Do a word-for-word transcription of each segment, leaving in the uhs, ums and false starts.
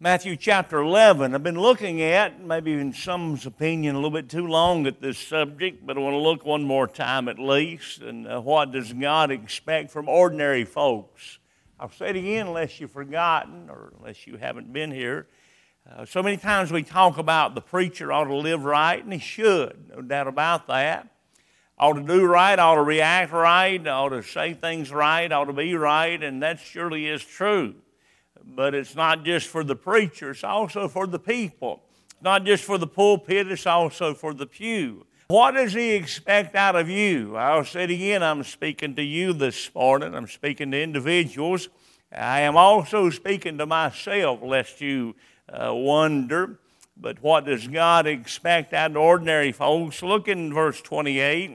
Matthew chapter eleven. I've been looking at, maybe in some's opinion, a little bit too long at this subject, but I want to look one more time at least. And uh, what does God expect from ordinary folks? I'll say it again unless you've forgotten or unless you haven't been here. Uh, so many times we talk about the preacher ought to live right, and he should, no doubt about that. Ought to do right, ought to react right, ought to say things right, ought to be right, and that surely is true. But it's not just for the preacher, it's also for the people. It's not just for the pulpit, it's also for the pew. What does he expect out of you? I'll say it again, I'm speaking to you this morning. I'm speaking to individuals. I am also speaking to myself, lest you uh, wonder. But what does God expect out of ordinary folks? Look in verse twenty-eight.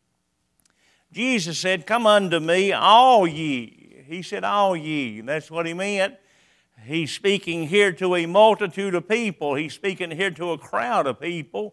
Jesus said, "Come unto me, all ye." He said, all ye. That's what he meant. He's speaking here to a multitude of people. He's speaking here to a crowd of people.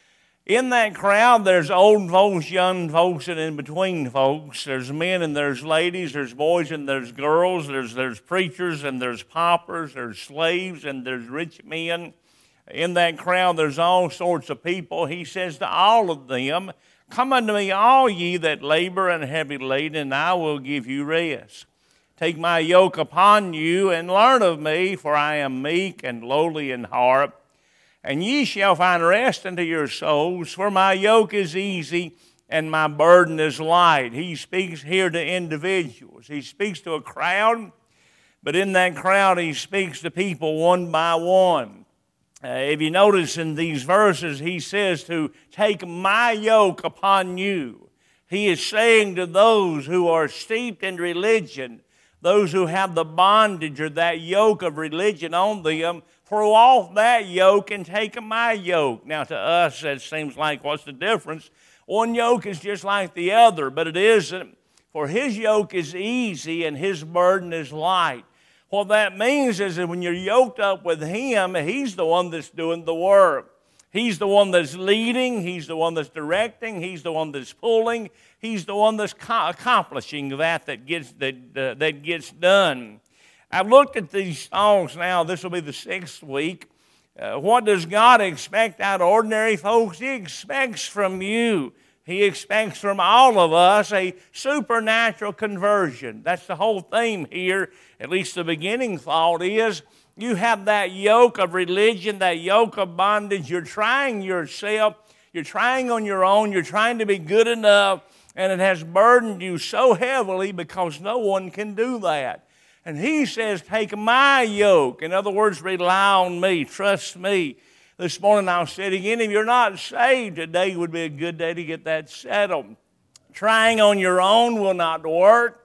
In that crowd, there's old folks, young folks, and in between folks. There's men and there's ladies. There's boys and there's girls. There's, there's preachers and there's paupers. There's slaves and there's rich men. In that crowd, there's all sorts of people. He says to all of them, "Come unto me, all ye that labor and are heavy laden, and I will give you rest. Take my yoke upon you and learn of me, for I am meek and lowly in heart. And ye shall find rest unto your souls, for my yoke is easy and my burden is light." He speaks here to individuals. He speaks to a crowd, but in that crowd he speaks to people one by one. Uh, if you notice in these verses, he says to take my yoke upon you. He is saying to those who are steeped in religion, those who have the bondage or that yoke of religion on them, throw off that yoke and take my yoke. Now to us, that seems like, what's the difference? One yoke is just like the other, but it isn't. For his yoke is easy and his burden is light. What that means is that when you're yoked up with him, he's the one that's doing the work. He's the one that's leading. He's the one that's directing. He's the one that's pulling. He's the one that's co- accomplishing that that gets, that, uh, that gets done. I've looked at these songs now. This will be the sixth week. Uh, what does God expect out of ordinary folks? He expects from you. He expects from all of us a supernatural conversion. That's the whole theme here. At least the beginning thought is, you have that yoke of religion, that yoke of bondage. You're trying yourself. You're trying on your own. You're trying to be good enough. And it has burdened you so heavily because no one can do that. And he says, take my yoke. In other words, rely on me. Trust me. This morning I'll say it again. If you're not saved, today would be a good day to get that settled. Trying on your own will not work.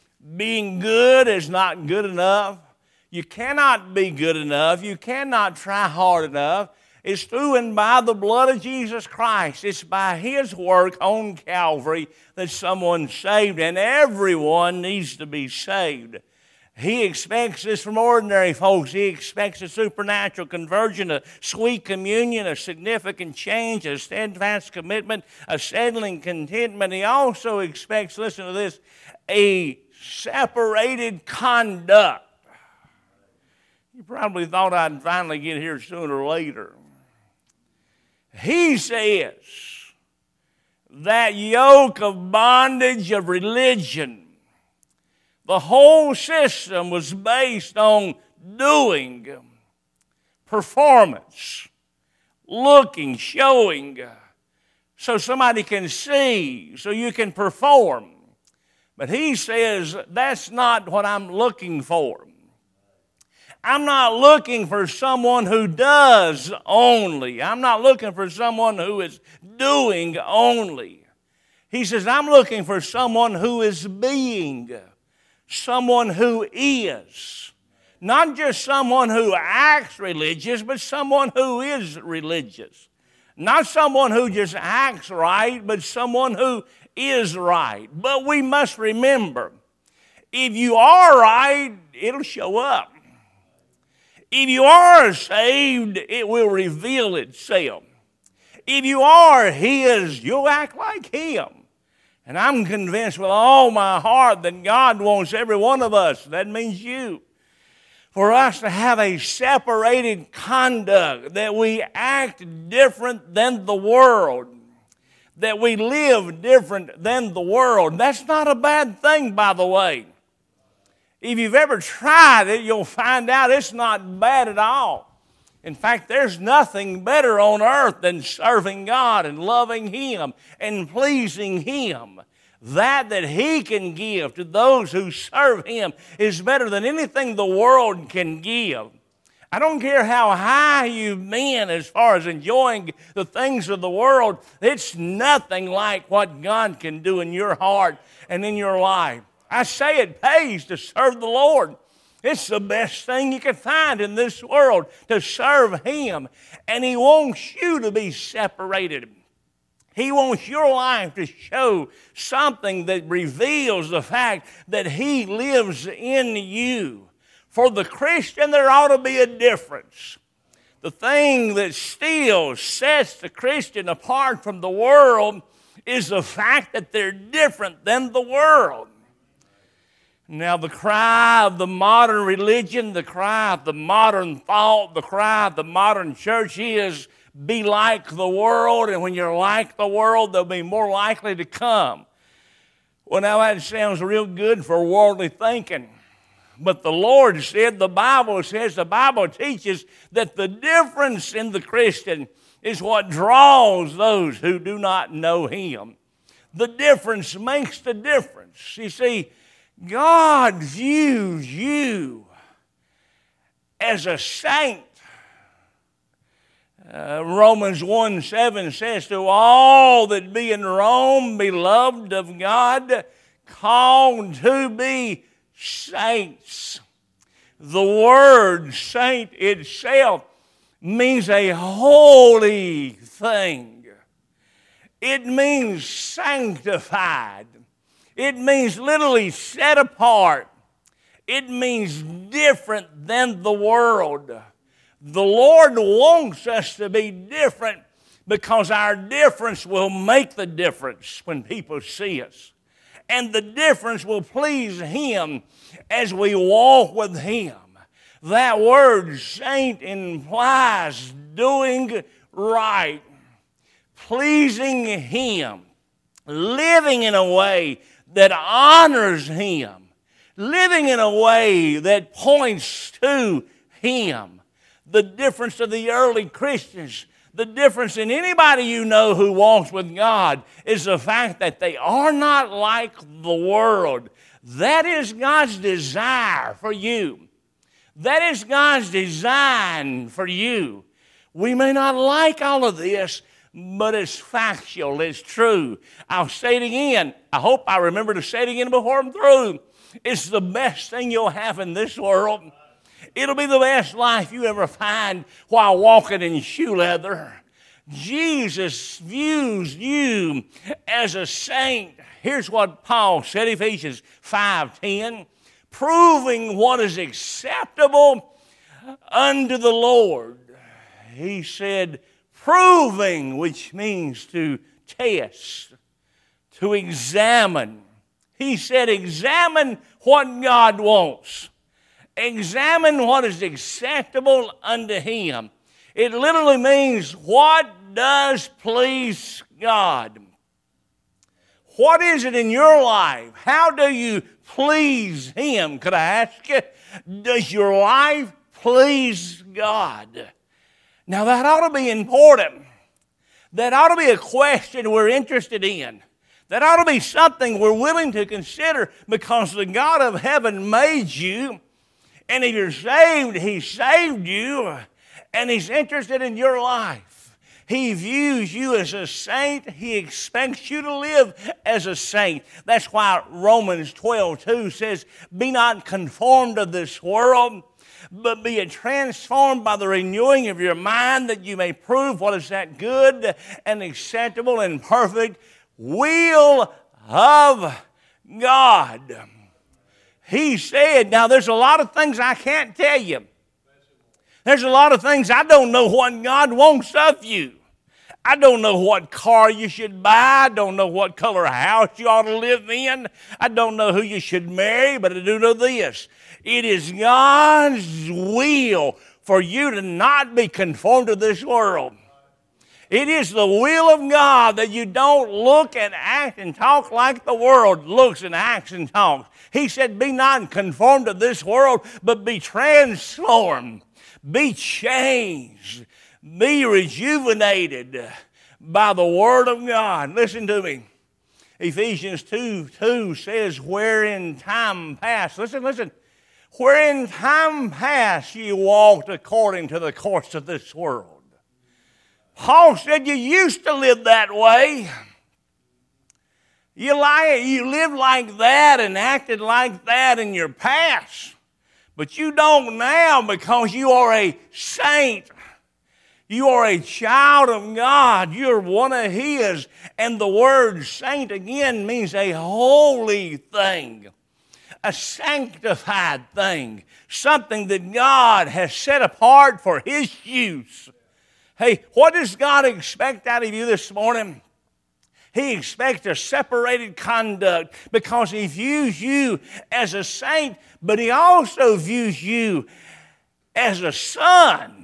Being good is not good enough. You cannot be good enough. You cannot try hard enough. It's through and by the blood of Jesus Christ. It's by his work on Calvary that someone's saved, and everyone needs to be saved. He expects this from ordinary folks. He expects a supernatural conversion, a sweet communion, a significant change, a steadfast commitment, a settling contentment. He also expects, listen to this, a separated conduct. You probably thought I'd finally get here sooner or later. He says that yoke of bondage of religion, the whole system was based on doing, performance, looking, showing, so somebody can see, so you can perform. But he says, that's not what I'm looking for. I'm not looking for someone who does only. I'm not looking for someone who is doing only. He says, I'm looking for someone who is being, someone who is. Not just someone who acts religious, but someone who is religious. Not someone who just acts right, but someone who is right. But we must remember, if you are right, it'll show up. If you are saved, it will reveal itself. If you are his, you'll act like him. And I'm convinced with all my heart that God wants every one of us, that means you, for us to have a separated conduct, that we act different than the world, that we live different than the world. That's not a bad thing, by the way. If you've ever tried it, you'll find out it's not bad at all. In fact, there's nothing better on earth than serving God and loving Him and pleasing Him. That that He can give to those who serve Him is better than anything the world can give. I don't care how high you've been as far as enjoying the things of the world. It's nothing like what God can do in your heart and in your life. I say it pays to serve the Lord. It's the best thing you can find in this world, to serve Him. And He wants you to be separated. He wants your life to show something that reveals the fact that He lives in you. For the Christian, there ought to be a difference. The thing that still sets the Christian apart from the world is the fact that they're different than the world. Now, the cry of the modern religion, the cry of the modern thought, the cry of the modern church is, be like the world, and when you're like the world, they'll be more likely to come. Well, now that sounds real good for worldly thinking. But the Lord said, the Bible says, the Bible teaches that the difference in the Christian is what draws those who do not know Him. The difference makes the difference. You see, God views you as a saint. Uh, Romans one seven says, to all that be in Rome, beloved of God, called to be saints. The word saint itself means a holy thing. It means sanctified. It means literally set apart. It means different than the world. The Lord wants us to be different because our difference will make the difference when people see us. And the difference will please Him as we walk with Him. That word saint implies doing right, pleasing Him, living in a way that honors Him, living in a way that points to Him. The difference of the early Christians, the difference in anybody you know who walks with God, is the fact that they are not like the world. That is God's desire for you. That is God's design for you. We may not like all of this, but it's factual, it's true. I'll say it again. I hope I remember to say it again before I'm through. It's the best thing you'll have in this world. It'll be the best life you ever find while walking in shoe leather. Jesus views you as a saint. Here's what Paul said, Ephesians five ten, proving what is acceptable unto the Lord. He said, proving, which means to test, to examine. He said, examine what God wants. Examine what is acceptable unto Him. It literally means, what does please God? What is it in your life? How do you please Him? Could I ask you, does your life please God? Now that ought to be important. That ought to be a question we're interested in. That ought to be something we're willing to consider, because the God of heaven made you. And if you're saved, He saved you, and He's interested in your life. He views you as a saint. He expects you to live as a saint. That's why Romans twelve two says, be not conformed to this world, but be transformed by the renewing of your mind, that you may prove what is that good and acceptable and perfect will of God. He said, now there's a lot of things I can't tell you. There's a lot of things I don't know what God wants of you. I don't know what car you should buy. I don't know what color house you ought to live in. I don't know who you should marry, but I do know this. It is God's will for you to not be conformed to this world. It is the will of God that you don't look and act and talk like the world looks and acts and talks. He said, be not conformed to this world, but be transformed. Be changed. Be rejuvenated by the Word of God. Listen to me. Ephesians two two says, where in time past, listen, listen, where in time past you walked according to the course of this world. Paul said you used to live that way. You, lie, you lived like that and acted like that in your past. But you don't now because you are a saint. You are a child of God. You're one of His. And the word saint again means a holy thing. A sanctified thing. Something that God has set apart for His use. Hey, what does God expect out of you this morning? He expects a separated conduct because He views you as a saint, but He also views you as a son.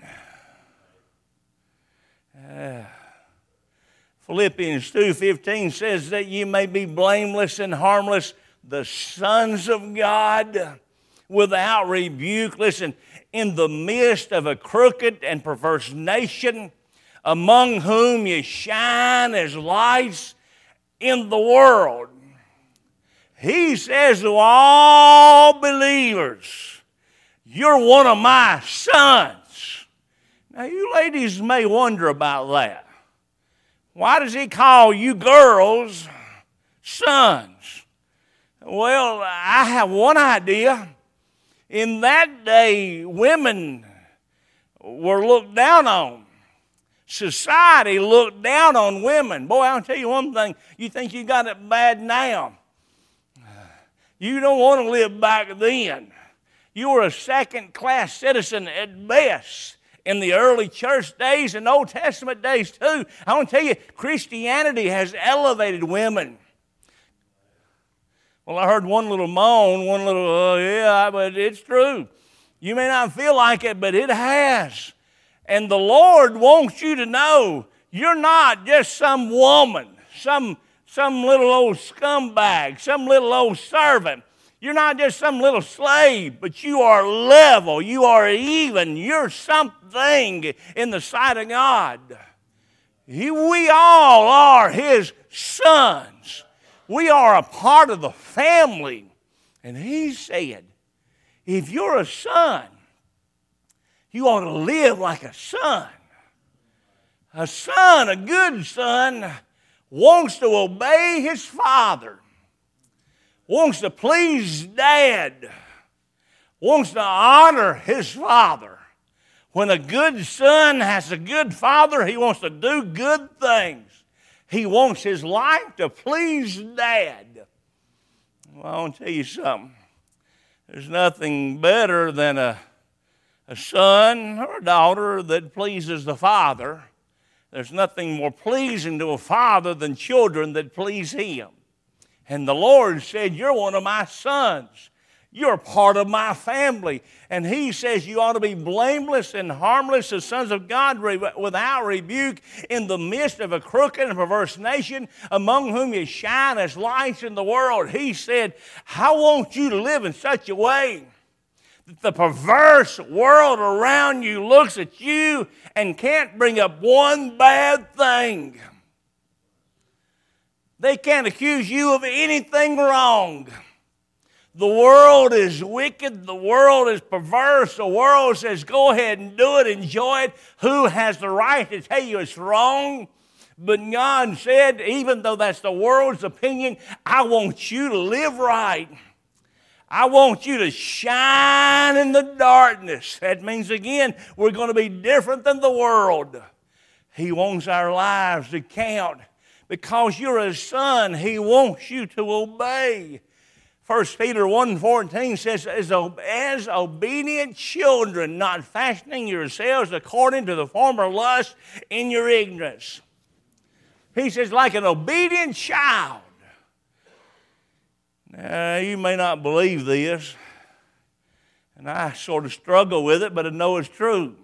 Uh, Philippians two fifteen says that you may be blameless and harmless, the sons of God, without rebuke. Listen, in the midst of a crooked and perverse nation, among whom you shine as lights in the world. He says to all believers, you're one of my sons. Now, you ladies may wonder about that. Why does He call you girls sons? Well, I have one idea. In that day, women were looked down on. Society looked down on women. Boy, I'll tell you one thing. You think you got it bad now. You don't want to live back then. You were a second-class citizen at best in the early church days and Old Testament days too. I want to tell you, Christianity has elevated women. Well, I heard one little moan, one little, oh yeah, but it's true. You may not feel like it, but it has. And the Lord wants you to know you're not just some woman, some, some little old scumbag, some little old servant. You're not just some little slave, but you are level, you are even, you're something in the sight of God. He, we all are His sons. We are a part of the family. And He said, if you're a son, you ought to live like a son. A son, a good son, wants to obey his father, wants to please dad, wants to honor his father. When a good son has a good father, he wants to do good things. He wants his life to please dad. Well, I want to tell you something. There's nothing better than a, a son or a daughter that pleases the father. There's nothing more pleasing to a father than children that please him. And the Lord said, you're one of my sons. You're part of my family. And He says you ought to be blameless and harmless as sons of God without rebuke in the midst of a crooked and perverse nation among whom you shine as lights in the world. He said, I want you to live in such a way that the perverse world around you looks at you and can't bring up one bad thing. They can't accuse you of anything wrong. The world is wicked. The world is perverse. The world says, go ahead and do it. Enjoy it. Who has the right to tell you it's wrong? But God said, even though that's the world's opinion, I want you to live right. I want you to shine in the darkness. That means, again, we're going to be different than the world. He wants our lives to count. Because you're a son, He wants you to obey. First Peter one fourteen says, as, as obedient children, not fashioning yourselves according to the former lust in your ignorance. He says, like an obedient child. Now, you may not believe this, and I sort of struggle with it, but I know it's true.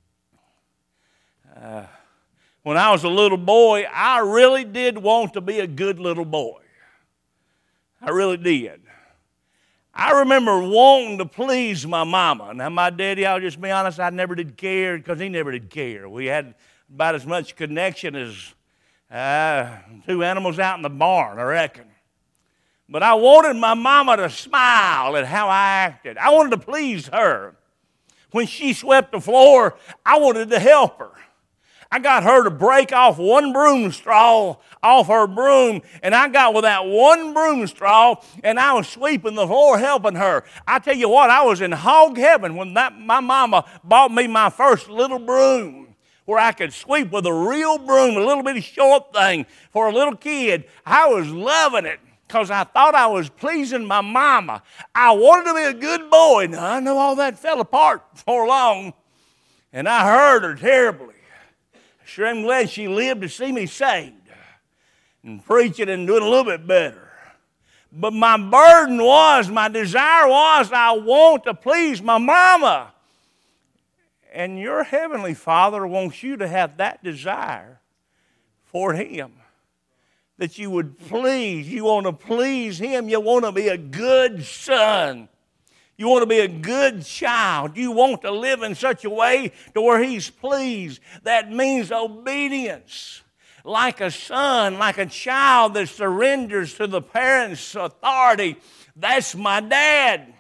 Uh, when I was a little boy, I really did want to be a good little boy. I really did. I remember wanting to please my mama. Now, my daddy, I'll just be honest, I never did care because he never did care. We had about as much connection as uh, two animals out in the barn, I reckon. But I wanted my mama to smile at how I acted. I wanted to please her. When she swept the floor, I wanted to help her. I got her to break off one broom straw off her broom, and I got with that one broom straw, and I was sweeping the floor helping her. I tell you what, I was in hog heaven when that, my mama bought me my first little broom where I could sweep with a real broom, a little bitty short thing for a little kid. I was loving it because I thought I was pleasing my mama. I wanted to be a good boy. Now, I know all that fell apart before long, and I hurt her terribly. Sure am glad she lived to see me saved and preaching and doing a little bit better. But my burden was, my desire was, I want to please my mama. And your heavenly Father wants you to have that desire for Him. That you would please, you want to please Him. You want to be a good son. You want to be a good child. You want to live in such a way to where He's pleased. That means obedience. Like a son, like a child that surrenders to the parent's authority. That's my dad.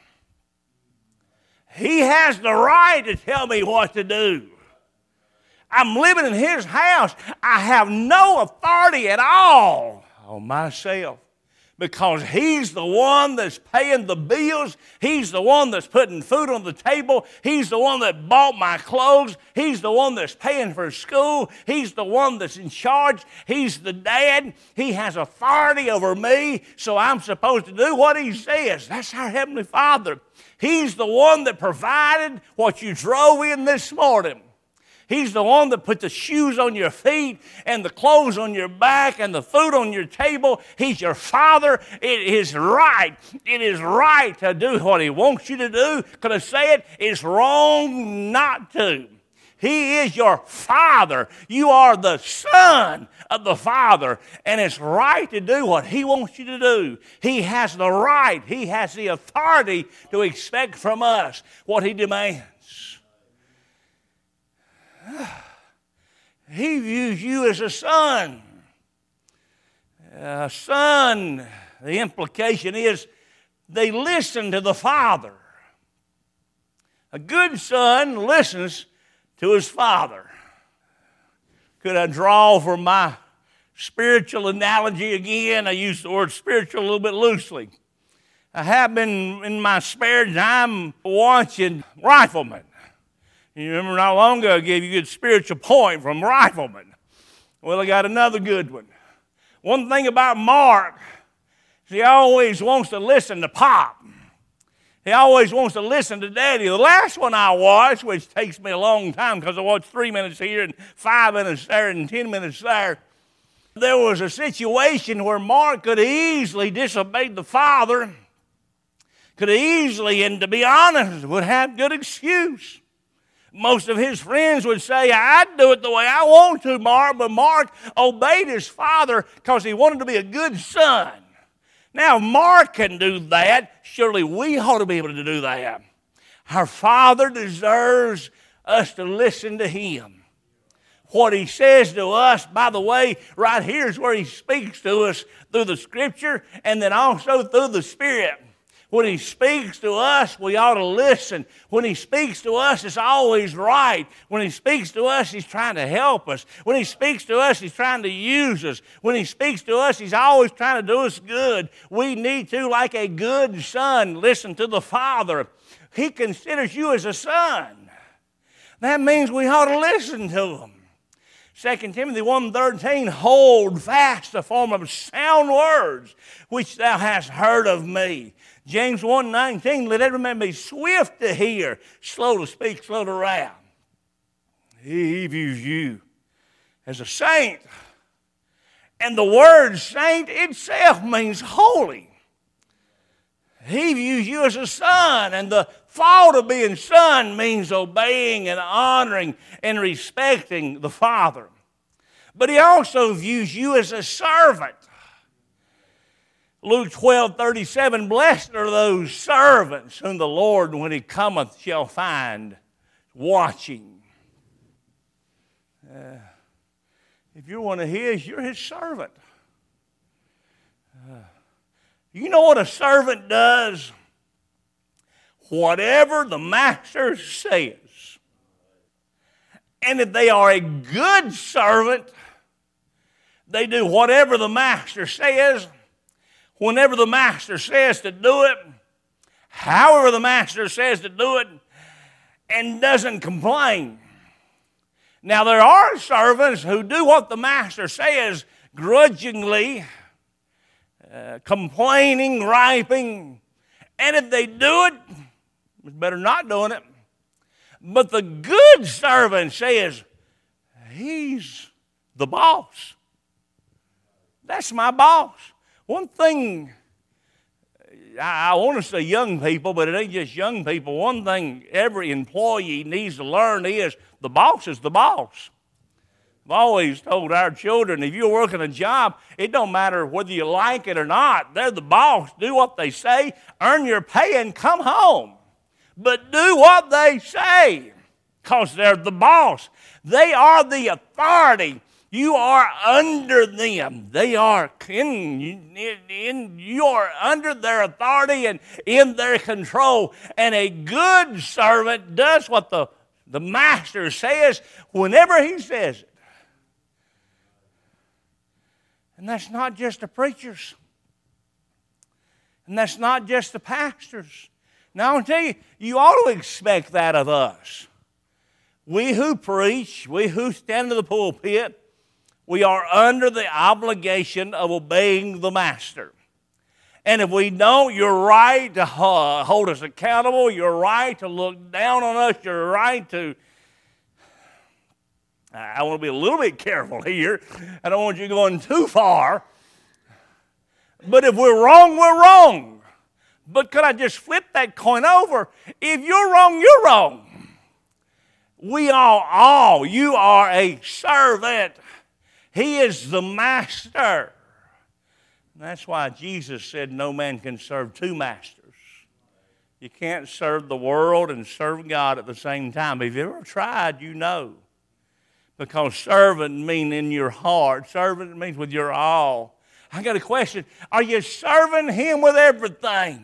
He has the right to tell me what to do. I'm living in His house. I have no authority at all on myself. Because He's the one that's paying the bills. He's the one that's putting food on the table. He's the one that bought my clothes. He's the one that's paying for school. He's the one that's in charge. He's the dad. He has authority over me, so I'm supposed to do what He says. That's our Heavenly Father. He's the one that provided what you drove in this morning. He's the one that put the shoes on your feet and the clothes on your back and the food on your table. He's your Father. It is right. It is right to do what He wants you to do. Could I say it? It's wrong not to. He is your Father. You are the Son of the Father, and it's right to do what He wants you to do. He has the right. He has the authority to expect from us what He demands. He views you as a son. A son, the implication is they listen to the father. A good son listens to his father. Could I draw from my spiritual analogy again? I use the word spiritual a little bit loosely. I have been in my spare time watching Rifleman. You remember not long ago I gave you a good spiritual point from Rifleman. Well, I got another good one. One thing about Mark is he always wants to listen to Pop. He always wants to listen to Daddy. The last one I watched, which takes me a long time because I watched three minutes here and five minutes there and ten minutes there, there was a situation where Mark could have easily disobeyed the Father, could have easily, and to be honest, would have good excuse. Most of his friends would say, I'd do it the way I want to, Mark, but Mark obeyed his father because he wanted to be a good son. Now, if Mark can do that, surely we ought to be able to do that. Our Father deserves us to listen to Him. What He says to us, by the way, right here is where He speaks to us through the Scripture and then also through the Spirit. When He speaks to us, we ought to listen. When He speaks to us, it's always right. When He speaks to us, He's trying to help us. When He speaks to us, He's trying to use us. When He speaks to us, He's always trying to do us good. We need to, like a good son, listen to the Father. He considers you as a son. That means we ought to listen to Him. Second Timothy one thirteen, hold fast the form of sound words which thou hast heard of me. James one nineteen, let every man be swift to hear, slow to speak, slow to wrath. He views you as a saint. And the word saint itself means holy. He views you as a son, and the thought of being son means obeying and honoring and respecting the Father. But he also views you as a servant. Luke twelve thirty-seven, blessed are those servants whom the Lord, when he cometh, shall find watching. Uh, if you're one of his, you're his servant. Uh, you know what a servant does? Whatever the master says. And if they are a good servant, they do whatever the master says, whenever the master says to do it, however the master says to do it, and doesn't complain. Now, there are servants who do what the master says grudgingly, uh, complaining, griping, and if they do it, it's better not doing it. But the good servant says, he's the boss. That's my boss. One thing, I, I want to say young people, but it ain't just young people. One thing every employee needs to learn is the boss is the boss. I've always told our children, if you're working a job, it don't matter whether you like it or not. They're the boss. Do what they say, earn your pay, and come home. But do what they say, because they're the boss. They are the authority. You are under them. They are in, in, you are under their authority and in their control. And a good servant does what the, the master says whenever he says it. And that's not just the preachers. And that's not just the pastors. Now, I'll tell you, you ought to expect that of us. We who preach, we who stand in the pulpit, we are under the obligation of obeying the master. And if we don't, you're right to hold us accountable. You're right to look down on us. You're right to... I want to be a little bit careful here. I don't want you going too far. But if we're wrong, we're wrong. But could I just flip that coin over? If you're wrong, you're wrong. We are all. You are a servant. He is the master. And that's why Jesus said no man can serve two masters. You can't serve the world and serve God at the same time. If you've ever tried, you know. Because servant means in your heart. Servant means with your all. I got a question. Are you serving him with everything?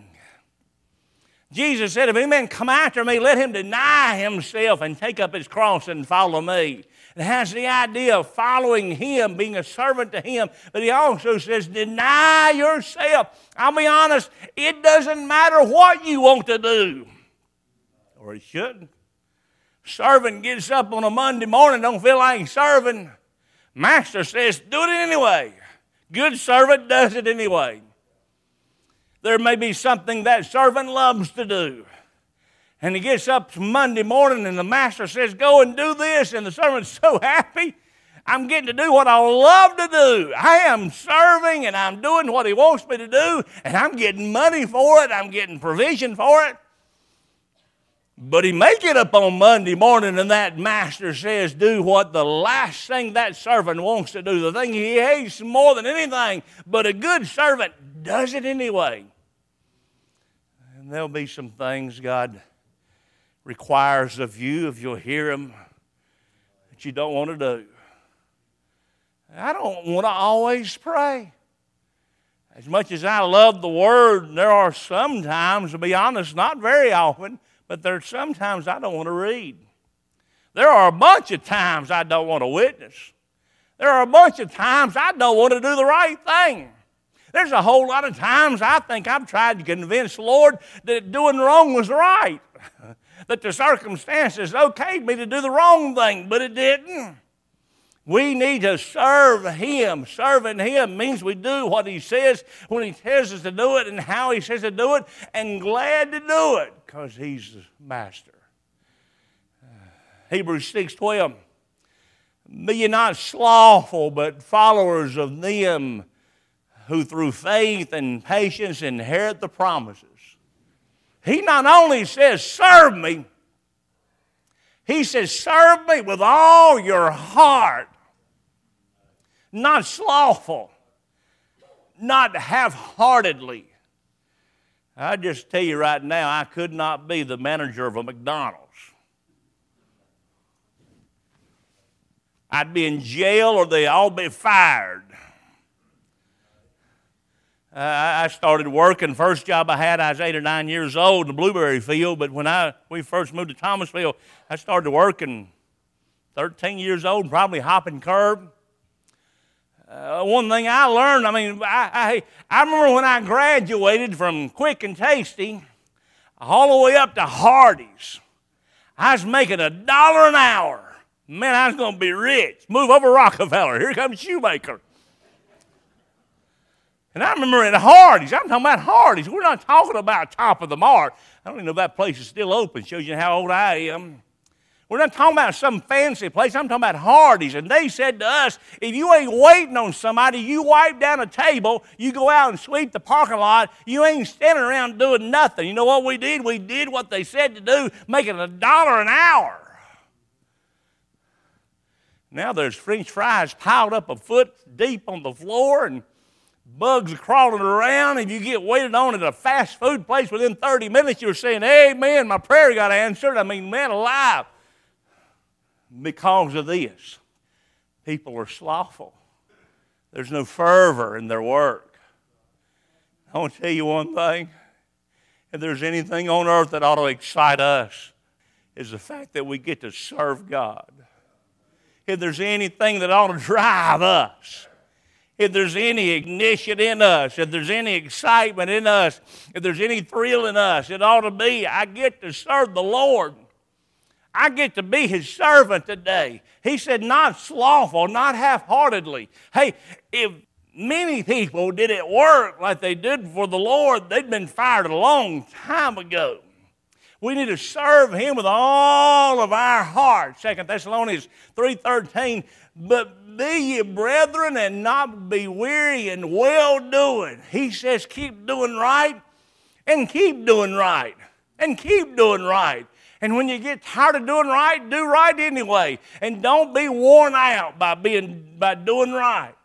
Jesus said, if any man come after me, let him deny himself and take up his cross and follow me. It has the idea of following him, being a servant to him. But he also says, deny yourself. I'll be honest, it doesn't matter what you want to do. Or it shouldn't. Servant gets up on a Monday morning, don't feel like serving. Master says, do it anyway. Good servant does it anyway. There may be something that servant loves to do. And he gets up Monday morning and the master says, go and do this. And the servant's so happy. I'm getting to do what I love to do. I am serving and I'm doing what he wants me to do. And I'm getting money for it. I'm getting provision for it. But he may get up on Monday morning and that master says, do what the last thing that servant wants to do. The thing he hates more than anything. But a good servant does it anyway. And there'll be some things God requires of you, if you'll hear him, that you don't want to do. I don't want to always pray. As much as I love the Word, there are some times, to be honest, not very often, but there are some times I don't want to read. There are a bunch of times I don't want to witness. There are a bunch of times I don't want to do the right thing. There's a whole lot of times I think I've tried to convince the Lord that doing wrong was right. That the circumstances okayed me to do the wrong thing, but it didn't. We need to serve him. Serving him means we do what he says when he tells us to do it and how he says to do it, and glad to do it because he's the master. Uh, Hebrews six twelve. Be ye not slothful, but followers of them who through faith and patience inherit the promises. He not only says, serve me, he says, serve me with all your heart. Not slothful, not half-heartedly. I just tell you right now, I could not be the manager of a McDonald's. I'd be in jail or they'd all be fired. Uh, I started working, first job I had, I was eight or nine years old in the blueberry field, but when I we first moved to Thomasville, I started working thirteen years old, probably hopping curb. Uh, one thing I learned, I mean, I, I, I remember when I graduated from Quick and Tasty all the way up to Hardee's, I was making a dollar an hour. Man, I was going to be rich. Move over Rockefeller. Here comes Shoemaker. And I remember at Hardee's, I'm talking about Hardee's. We're not talking about Top of the Mart. I don't even know if that place is still open. Shows you how old I am. We're not talking about some fancy place. I'm talking about Hardee's. And they said to us, if you ain't waiting on somebody, you wipe down a table, you go out and sweep the parking lot, you ain't standing around doing nothing. You know what we did? We did what they said to do, making a dollar an hour. Now there's French fries piled up a foot deep on the floor and bugs crawling around. If you get waited on at a fast food place within thirty minutes, you're saying, amen, my prayer got answered. I mean, man alive. Because of this, people are slothful. There's no fervor in their work. I want to tell you one thing. If there's anything on earth that ought to excite us, is the fact that we get to serve God. If there's anything that ought to drive us, if there's any ignition in us, if there's any excitement in us, if there's any thrill in us, it ought to be, I get to serve the Lord. I get to be His servant today. He said, not slothful, not half-heartedly. Hey, if many people did it work like they did for the Lord, they'd been fired a long time ago. We need to serve Him with all of our heart. Second Thessalonians three thirteen, but be ye brethren and not be weary in well-doing. He says keep doing right and keep doing right and keep doing right. And when you get tired of doing right, do right anyway. And don't be worn out by being by doing right.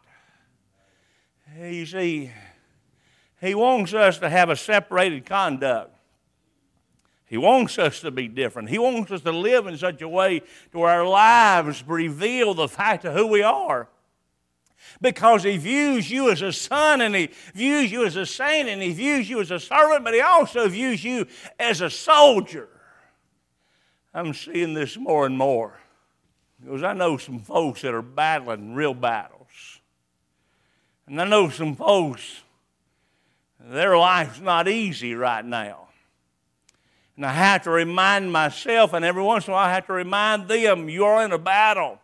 You see, He wants us to have a separated conduct. He wants us to be different. He wants us to live in such a way to where our lives reveal the fact of who we are. Because He views you as a son, and He views you as a saint, and He views you as a servant, but He also views you as a soldier. I'm seeing this more and more. Because I know some folks that are battling real battles. And I know some folks, their life's not easy right now. And I have to remind myself, and every once in a while I have to remind them, you're in a battle.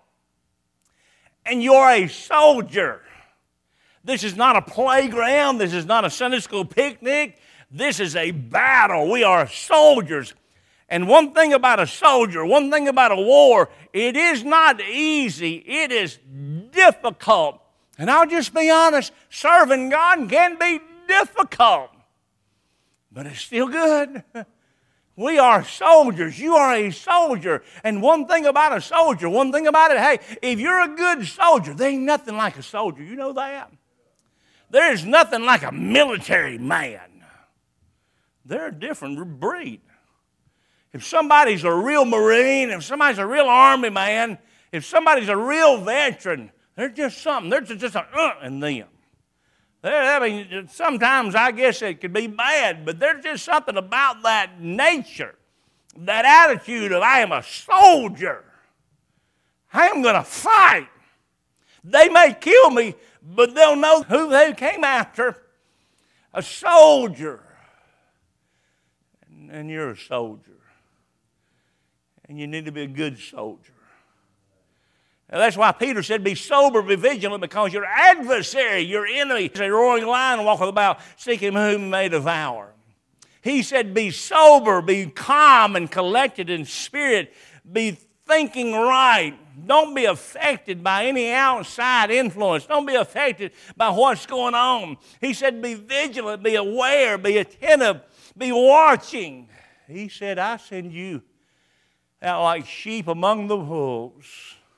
And you're a soldier. This is not a playground. This is not a Sunday school picnic. This is a battle. We are soldiers. And one thing about a soldier, one thing about a war, it is not easy. It is difficult. And I'll just be honest, serving God can be difficult. But it's still good. We are soldiers. You are a soldier. And one thing about a soldier, one thing about it, hey, if you're a good soldier, there ain't nothing like a soldier. You know that? There is nothing like a military man. They're a different breed. If somebody's a real Marine, if somebody's a real Army man, if somebody's a real veteran, they're just something. They're just a uh in them. I mean, sometimes I guess it could be bad, but there's just something about that nature, that attitude of I am a soldier. I am going to fight. They may kill me, but they'll know who they came after. A soldier. And you're a soldier. And you need to be a good soldier. Now that's why Peter said, be sober, be vigilant, because your adversary, your enemy, is a roaring lion walking about, seeking whom he may devour. He said, be sober, be calm and collected in spirit, be thinking right. Don't be affected by any outside influence. Don't be affected by what's going on. He said, be vigilant, be aware, be attentive, be watching. He said, I send you out like sheep among the wolves.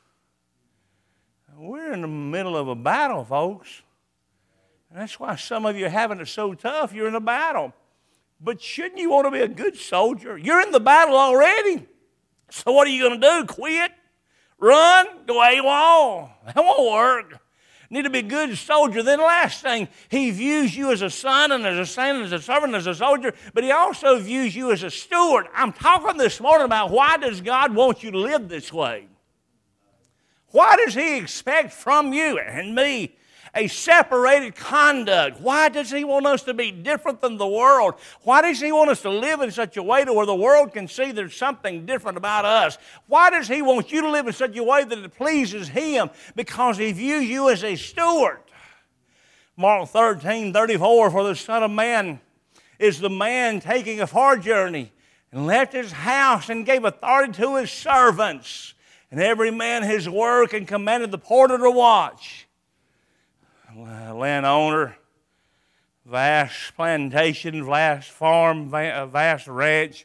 We're in the middle of a battle, folks. And that's why some of you are having it so tough. You're in a battle. But shouldn't you want to be a good soldier? You're in the battle already. So what are you going to do? Quit? Run? Go AWOL? That won't work. Need to be a good soldier. Then the last thing, he views you as a son and as a saint, as a servant, as a soldier, but he also views you as a steward. I'm talking this morning about why does God want you to live this way? Why does he expect from you and me a separated conduct? Why does he want us to be different than the world? Why does he want us to live in such a way to where the world can see there's something different about us? Why does he want you to live in such a way that it pleases him? Because he views you as a steward. Mark thirteen thirty-four, for the Son of Man is the man taking a far journey and left his house and gave authority to his servants, and every man his work, and commanded the porter to watch. Landowner, vast plantation, vast farm, vast ranch.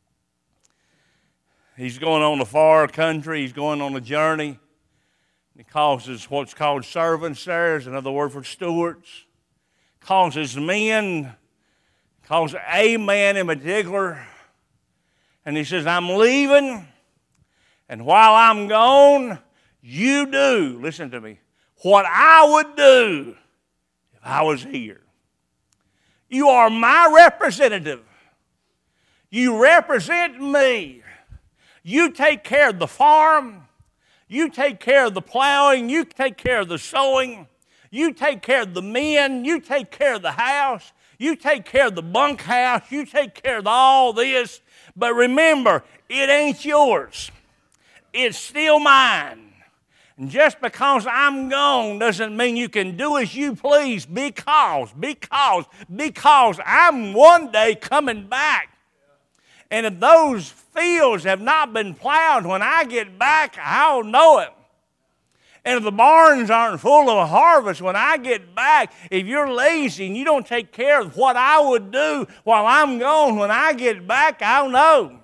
He's going on a far country. He's going on a journey. He calls his what's called servants there. Is another word for stewards. Calls his men. Calls a man in particular. And he says, I'm leaving. And while I'm gone, you do, listen to me, what I would do if I was here. You are my representative. You represent me. You take care of the farm. You take care of the plowing. You take care of the sowing. You take care of the men. You take care of the house. You take care of the bunkhouse. You take care of all this. But remember, it ain't yours. It's still mine. And just because I'm gone doesn't mean you can do as you please because, because, because I'm one day coming back. And if those fields have not been plowed when I get back, I'll know it. And if the barns aren't full of a harvest when I get back, if you're lazy and you don't take care of what I would do while I'm gone, when I get back, I'll know.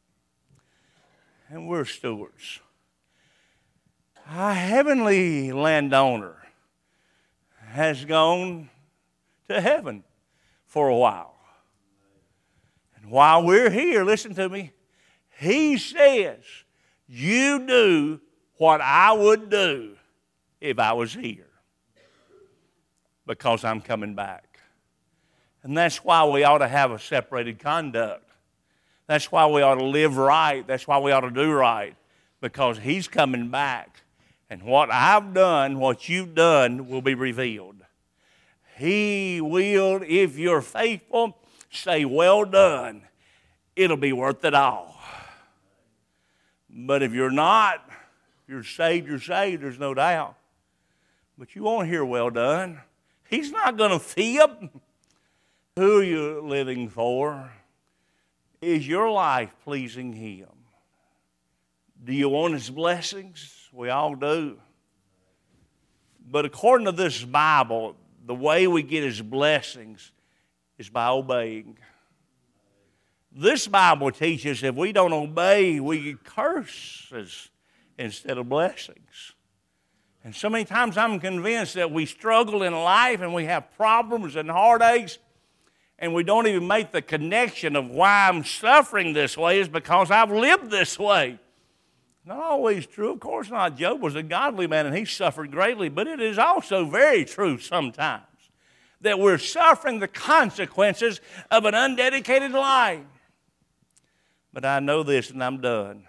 And we're stewards. Our heavenly landowner has gone to heaven for a while. And while we're here, listen to me, he says, you do what I would do if I was here, because I'm coming back. And that's why we ought to have a separated conduct. That's why we ought to live right. That's why we ought to do right, because he's coming back. And what I've done, what you've done, will be revealed. He will, if you're faithful, say, well done. It'll be worth it all. But if you're not, if you're saved, you're saved, there's no doubt. But you won't hear well done. He's not going to fib. Who are you living for? Is your life pleasing him? Do you want his blessings? We all do. But according to this Bible, the way we get his blessings is by obeying. This Bible teaches if we don't obey, we get curses instead of blessings. And so many times I'm convinced that we struggle in life and we have problems and heartaches, and we don't even make the connection of why I'm suffering this way is because I've lived this way. Not always true. Of course not. Job was a godly man and he suffered greatly, but it is also very true sometimes that we're suffering the consequences of an undedicated life. But I know this, and I'm done.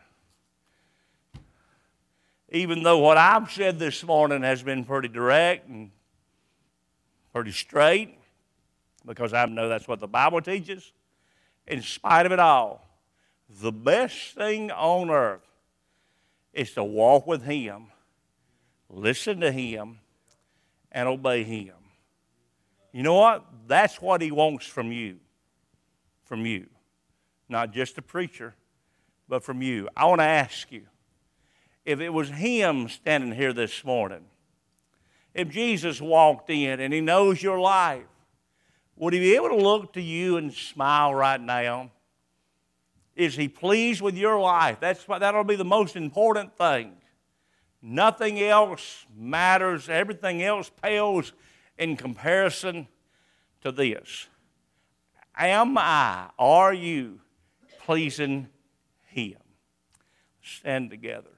Even though what I've said this morning has been pretty direct and pretty straight, because I know that's what the Bible teaches, in spite of it all, the best thing on earth is to walk with him, listen to him, and obey him. You know what? That's what he wants from you. From you. Not just a preacher, but from you. I want to ask you, if it was him standing here this morning, if Jesus walked in and he knows your life, would he be able to look to you and smile right now? Is he pleased with your life? That's that'll be the most important thing. Nothing else matters. Everything else pales in comparison to this. Am I, are you pleasing him? Stand together.